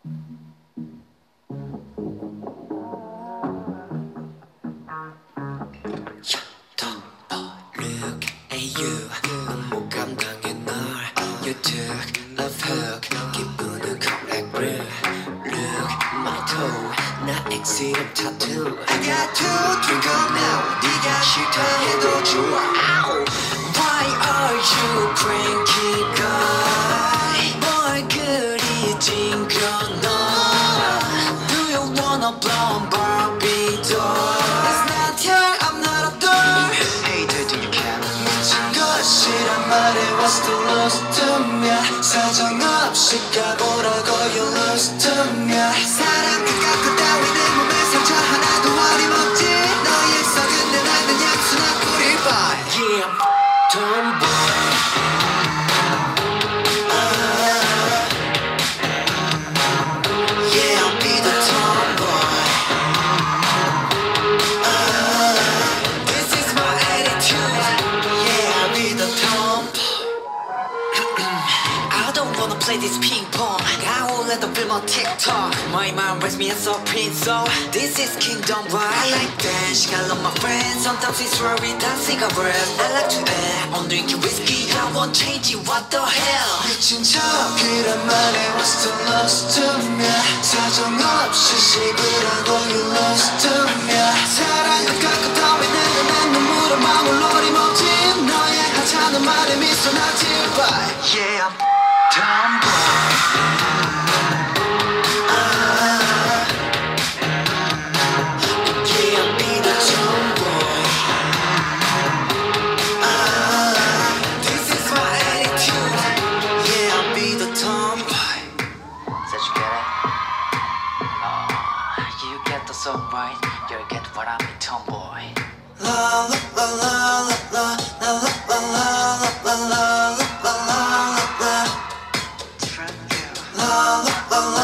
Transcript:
Look at you 너무 감당해 널 You took love hook 기분은 correct Look my toe 나 엑시름 tattoo I got to twinkle now 네가 싫다 해도 좋아 Why are you cranky guy 뭘 그리 찡그러 너 Do you wanna blow on Barbie doll It's not here I'm not a doll Hey dude you can 미친 것이란 말에 What's the loss to me 사정없이 가보라고 You lose to me 사랑 끝까지 따위 내 몸에 상처 하나도 어림없지 너의 썩은 내 나는 약순한 뿌리발 Yeah tomboy Yeah I'll be the tomboy This is my attitude Yeah I'll be the tomboy I don't wanna play this ping pong I will let the film on TikTok My mind raised me as a prince So this is kingdom boy I like dance I love my friends Sometimes it's worry that cigarette I like to add I'm drinking whiskey I won't change it what the hell 미친 척이란 말에 What's the loss to me 사정없이 씹으라고 You lost to me 사랑은 깎고 따위 내는 내 눈물은 마음을 어림없지 너의 하찮은 말에 미소 나 제발 Yeah tomboy Yeah I'll be the tomboy This is my attitude Yeah I'll be the tomboy Said you get it? You get the song right You get what I mean tomboy La la la la la la la la la la la la la la la la la